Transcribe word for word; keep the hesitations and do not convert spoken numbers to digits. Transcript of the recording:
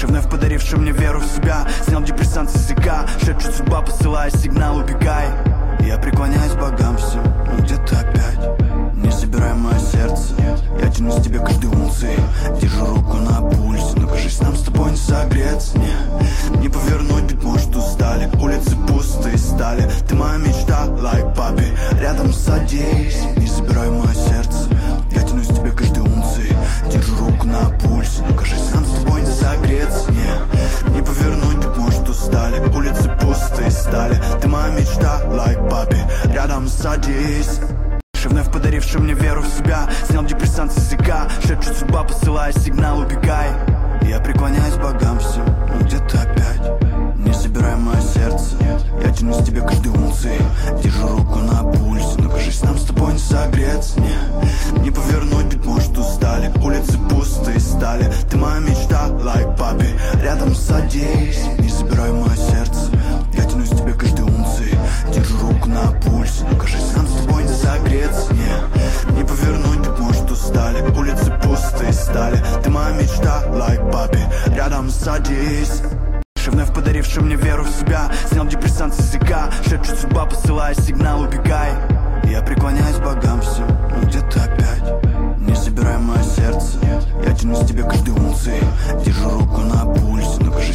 вновь подаривший мне веру в себя. Снял депрессант с языка, шепчет судьба, посылая сигнал, убегай. Я преклоняюсь богам всем, но где-то опять не собирай мое сердце. Я тянусь к тебе каждой унции, держу руку на пульсе, но кажись, нам с тобой не согреться. Не, не повернуть, быть может устали, улицы пустые стали. Ты моя мечта, like папи, рядом садись. Не собирай мое сердце, я тянусь к тебе каждой унции, держу руку на пульсе, но кажись, нам с тобой не согреться. Не, не повернуть, быть может устали, улицы пустые стали. Ты моя мечта, like папи, рядом садись. Вновь подаривший мне веру в себя. Снял депрессант с языка, шепчет судьба, посылая сигнал, убегай. Я преклоняюсь богам всем, но где-то опять не собирай мое сердце. Я тянусь к тебе каждой унции, держу руку на пульсе, но кажись, нам с тобой не согреться. Не, не повернуть, быть может устали, улицы пустые стали. Ты моя мечта, like папи, рядом садись. Не собирай мое сердце, я тянусь к тебе каждой унции, держу руку на пульсе, но кажись, нам с тобой не согреться. Не, не повернуть, быть может устали, улицы пустые стали. Ты моя мечта, like папи, рядом садись. Вновь подаривший мне веру в себя. Снял депрессант с языка, шепчет судьба, посылая сигнал, убегай. Я преклоняюсь